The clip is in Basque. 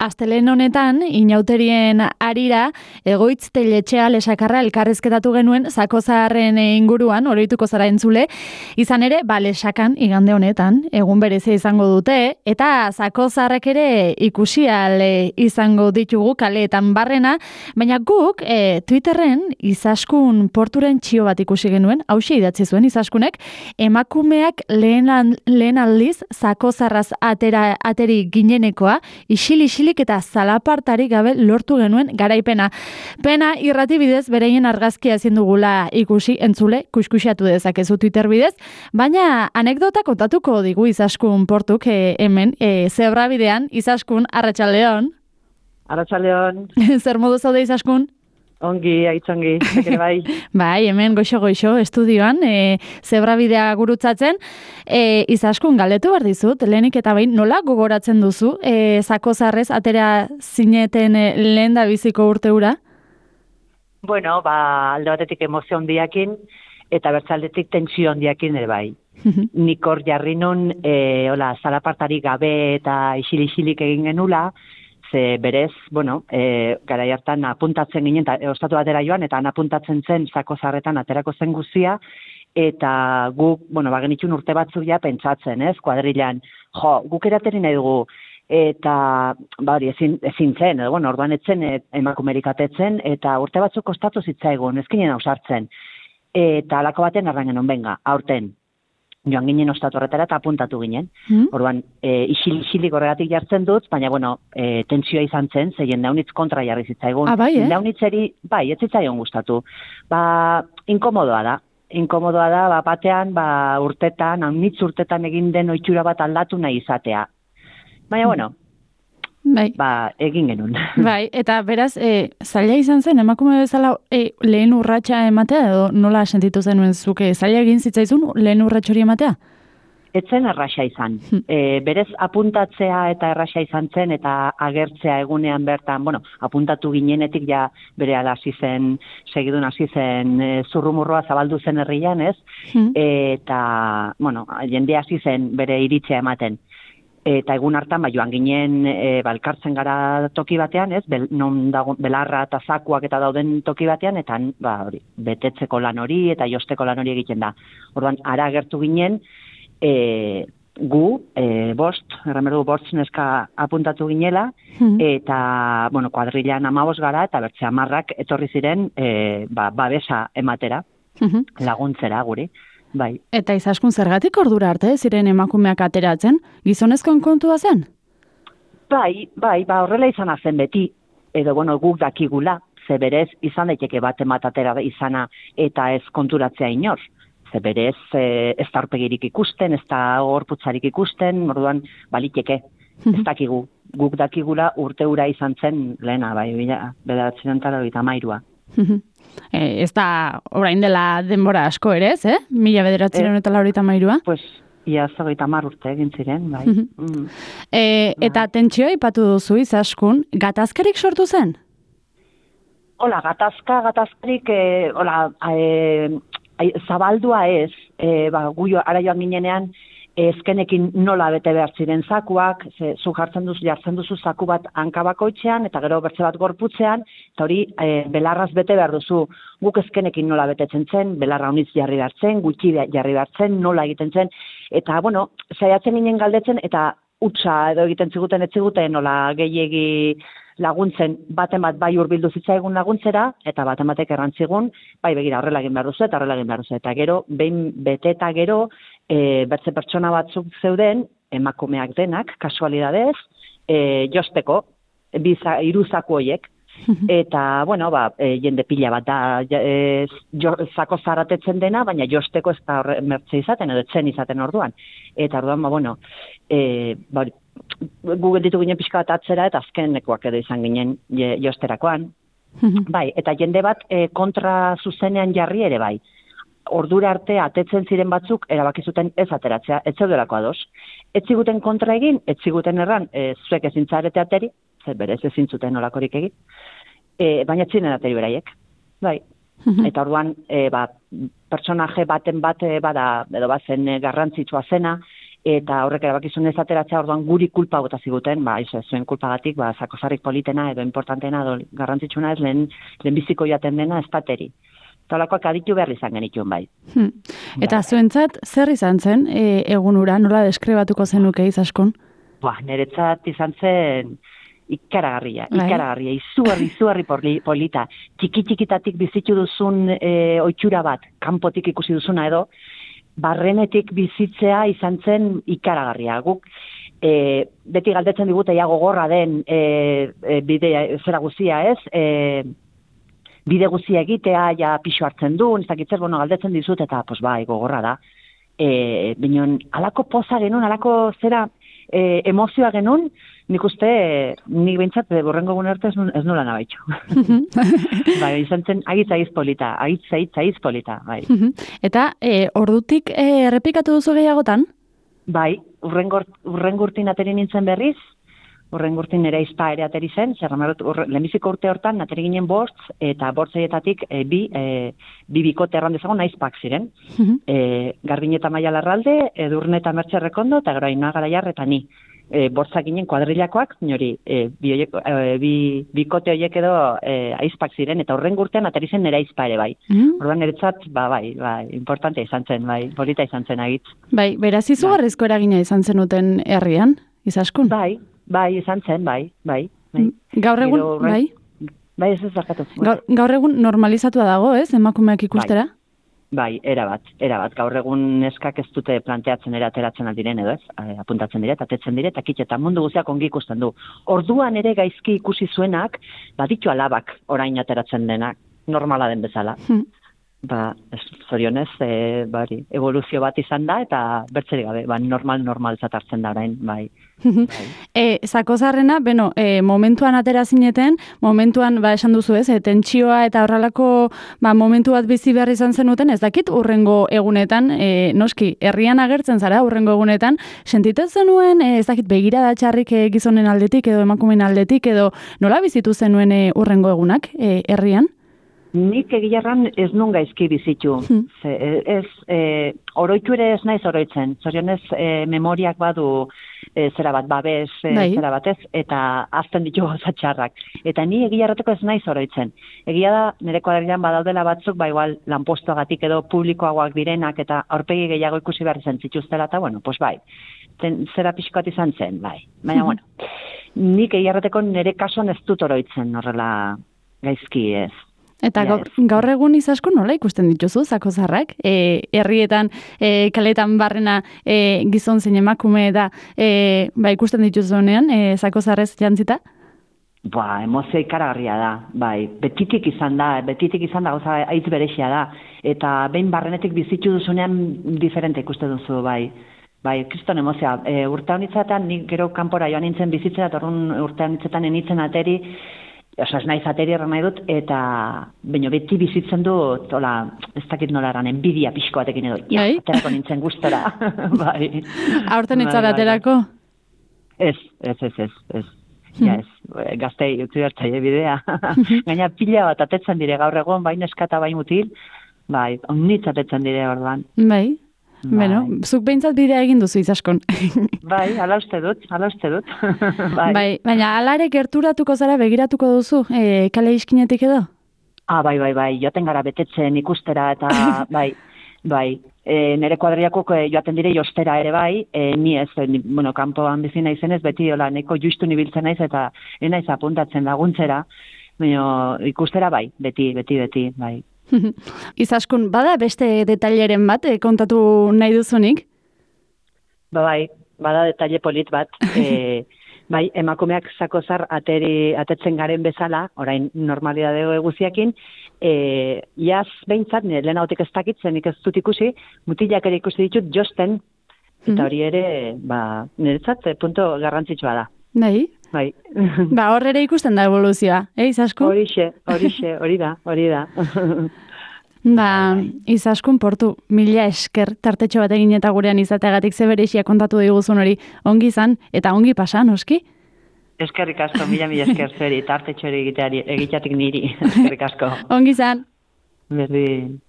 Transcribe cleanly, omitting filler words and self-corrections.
astelen honetan, inauterien arira, Egoitz Teletxea lesakarra elkarrezketatu genuen Sakozaharren inguruan, oroituko zara entzule, izan ere, lesakan igande honetan, egun berezia izango dute, eta Sakozaharrek ere ikusi ahal izango ditugu kaleetan barrena, baina guk Twitterren Izaskun porturen txio bat ikusi genuen, hauxe idatzi zuen Izaskunek, emakumeak lehen aldiz Sakozarraz ateri ginenekoa, isilik eta zalapartarik gabe lortu genuen garaipena. Pena irrati bidez bereien argazkia ezin dugula ikusi entzule, kuskusiatu dezakezu Twitter bidez, baina anekdota kontatuko digu Izaskun portuk hemen, zebra bidean, Izaskun, arratsaldeon. Arratsaldeon. Zer modu zaude Izaskun? Ongi, aitzongi, zekere bai. Bai, hemen goixo estudioan, zebra-bidea gurutzatzen. Izaskun, galdetu behar dizut, lehenik eta behin, nola gogoratzen duzu, Sakozarrez atera zineten lehen da biziko urte hura? Bueno, alde batetik emozio handiakin, eta bertzaldetik tentsio handiakin ere bai. Nik hor jarri nun, zalapartarik gabe eta isilik egin genula, ze berez, garai hartan apuntatzen ginen, ostatu batera joan, eta apuntatzen zen Sakozarretan aterako zen guzia, eta guk, genitxun urte batzuk ja pentsatzen, kuadrilan, guk erateri nahi dugu, eta, ezin zen, orduan etzen emakumerik atetzen, eta urte batzuk kostatu zitzaigun, ezkinen ausartzen, eta alako baten arran genuen, aurten, joan ginen ostatu horretara eta apuntatu ginen. Orduan, isilik horregatik jartzen dut, baina, tentsioa izan zen, zeien daunitz kontra jarri zitzaigun. Daunitzeri, ez zitzaigun gustatu. Inkomodoa da, batean, urtetan, haunitz urtetan egin den oitxura bat aldatu nahi izatea. Baina, egin genuen. Bai, eta beraz, zaila izan zen, emakume bezala lehen urratsa ematea, edo nola sentitu zenuen zuke, zaila egin zitzaizun lehen urrats hori ematea? Etzen erraxa izan. Berez apuntatzea eta erraxa izan zen, eta agertzea egunean bertan, apuntatu ginenetik ja bere hasi zen, segidun hasi zen, zurrumurroa zabaldu zen herrian, ez? Eta, jende hasi zen bere iritzea ematen. Eta egun hartan, joan ginen, elkartzen gara toki batean, non dago belarra eta zakuak eta dauden toki batean, eta betetzeko lan hori eta josteko lan hori egiten da. Orduan, ara agertu ginen, gu, bost neska apuntatu ginela, eta, kuadrilan 15 gara, eta bertze 10 etorri ziren, babesa ematera, laguntzera guri. Bai. Eta Izaskun zergatik ordura arte ziren emakumeak ateratzen? Gizonezkoen kontua zen? Bai, horrela izan zen beti. Edo, guk dakigula, ze berez izan daiteke bat ematatera izana eta ez konturatzea inor. Ze berez ez da aurpegirik ikusten, ez da gorputzarik ikusten, orduan baliteke, ez dakigu. Guk dakigula urte hura izan zen lehena, bederatzenan eta mairua. Ez da orain dela denbora asko ere, ez, 1993? Pues, ia 30 urte egin ziren, bai. Eta tentsioa ipatu duzu Izaskun, gatazkarik sortu zen? Hola, gatazkarik, zabaldua ez, gu ara joan ginenean, ezkenekin nola bete behar ziren zakuak, zu jartzen duzu zaku bat hankabakoitzean, eta gero bertze bat gorputzean, eta hori belarraz bete behar duzu. Guk ezkenekin nola betetzen zen, belarra honitz jarri behar zen, gutxi jarri behar zen, nola egiten zen, eta, saiatzen ginen galdetzen, eta utza edo egiten ziguten, ez ziguten, nola gehiegi laguntzen, baten bat bai hurbildu zitzaigun laguntzera, eta baten batek errantzigun, bai begira horrela egin behar duzu, eta gero, behin bete eta gero, bertze pertsona batzuk zeuden, emakumeak denak, kasualidadez, josteko, 3 zaku horiek, eta, jende pila bat da, Sakozar atetzen dena, baina josteko ez da mertze izaten, edo etzen izaten orduan. Eta orduan, gu gelditu ginen pixka bat atzera, eta azkenekoak edo izan ginen josterakoan. Bai, eta jende bat kontra zuzenean jarri ere bai. Ordura arte atetzen ziren batzuk erabaki zuten ez ateratzea, ez zeudelako ados. Ez ziguten kontra egin, ez ziguten erran, zuek ezin zarete ateri, berez ezin zuten olakorik egin, baina ez ziren ateri beraiek. Bai. Eta orduan, pertsonaje baten bat bada, edo bazen garrantzitsua zena, eta horrek erabakizun ez ateratzea orduan guri kulpa bota ziguten, zuen kulpagatik, zakozarrik politena edo importantena edo garrantzitsuna ez lehen biziko jaten dena estateri. Talakoak aditu behar izan genituen bai. Eta zuentzat zer izan zen egunura, nola deskribatuko zenuke Izaskun? Niretzat izan zen ikaragarria, izugarri polita. Txiki-txikitatik bizitu duzun oitxura bat, kanpotik ikusi duzuna edo, barrenetik bizitzea izan zen ikaragarria. Guk beti galdetzen digute gogorra den bide zera guzia ez, bide guzia egitea, pixo hartzen du, ez dakitzer, galdetzen dizut, eta gogorra da. Binon, alako poza genuen, alako zera emozioa genuen, nik uste, nik behintzat, borrengo egun arte ez nola nabaitxo. Izan zen, agitz polita, agitz polita, bai. Eta, ordutik errepikatu duzu gehiagotan? Bai, urrengurtin ateri nintzen berriz, urrengurtin ere izpa ere ateri zen, lehenbiziko urte hortan ateri ginen bost, eta bortzeietatik bi bikote erran dezagun aizpak ziren. Garbin eta Maia Larralde, Edurne eta Mertxe Rekondo, eta gero Ainhoa Garaiar eta ni. Bortzak ginen kuadrilakoak, nori, bikote horiek edo aizpak ziren, eta urrengurtean ateri zen nera aizpa ere bai. Orduan niretzat, importantea izan zen, polita izan zen agitz. Bai, beraz izugarrizko eragina izan zenuten herrian, Izaskun? Bai, izan zen, bai. Gaur egun, bai? Bai, ez zakatu. Gaur egun normalizatua dago, ez, emakumeak ikustera? Bai, erabat. Gaur egun neskak ez dute planteatzen ateratzen aldiren edo ez, apuntatzen dire, atetzen dire, eta kitxeta mundu guztiak ongi ikusten du. Orduan ere gaizki ikusi zuenak, baditu alabak orain ateratzen denak, normala den bezala. Zorionez, evoluzio bat izan da, eta bertzerik gabe, normaltzat hartzen da orain, bai. Zakozarrena, momentuan atera zineten, momentuan, esan duzu ez, tentsioa eta horrelako momentu bat bizi behar izan zenuten, ez dakit urrengo egunetan, noski, herrian agertzen zara urrengo egunetan, sentitzen zenuen, ez dakit begirada txarrik gizonen aldetik edo emakumen aldetik edo nola bizitu zenuen urrengo egunak herrian? Nik egilarran ez nun gaizki bizitu. Oroitu ere ez naiz oroitzen. Zorionez, memoriak badu zera bat, babes, zera bat ez, eta azten ditu gauza txarrak. Eta ni egilarrateko ez naiz oroitzen. Egia da, nire kuadrilan badaudela batzuk, igual lanpostoagatik edo publikoagoak direnak, eta aurpegi gehiago ikusi behar zen zituztela, eta zera pixkoat izan zen, bai. Baina, nik egilarrateko nire kasuan ez dut oroitzen horrela gaizki ez. Eta gaur egun Izaskun nola ikusten dituzu zakozarrak? Herrietan, kaletan barrena gizon zein emakume da ikusten dituzunean zakozarrez jantzita? Emozio ikaragarria da, bai. Betitik izan da, gauza aitz berexia da. Eta behin barrenetik bizitu duzunean diferente ikusten duzu, bai. Bai, kriston emozioa. Urte honitzetan, nik gero kanpora joan nintzen bizitzera, eta urte honitzetan enitzen ateri, ez naiz ateri erran nahi dut, eta beti bizitzen du, ez dakit nola eran, enbidia pixko batekin edo, aterako nintzen gustora. Aurten etzara aterako? Ez. Gaztei utzi bertzaile bidea. Gaina pila bat atetzen dire gaur egon, bai neskata bai mutil, onnitz atetzen dire orduan. Bai. Zuk behintzat bidea egin duzu Izaskun. Bai, ala uste dut. Bai, baina alare gerturatuko zara begiratuko duzu, kale iskinetik edo? Bai, joaten gara betetzen ikustera, eta bai, nire kuadriakok joaten dire jostera ere bai, ni ez, kanpoan bizi naizenez, beti neko justu nibiltzen naiz, eta naiz apuntatzen laguntzera, ikustera bai, beti, bai. Izaskun, bada beste detaileren bat kontatu nahi duzunik? Bai, bada detaile polit bat. Bai, emakumeak zakozar atetzen garen bezala, orain normalidade guziakin, jaz behintzat, lehen hautik ez dakitzenik ez dut ikusi, mutilak ere ikusi ditut josten, eta hori ere, niretzat punto garrantzitsua da. Bai? Hor ere ikusten da evoluzioa, Izaskun? Hori da. Izaskun Portu, mila esker tartetxo bat egin eta gurean izateagatik zeberexia kontatu diguzun hori ongi izan eta ongi pasan, oski? Eskerrik asko, mila esker zeri, tartetxo hori egiteatik niri, eskerrik asko. Ongi izan. Berdin.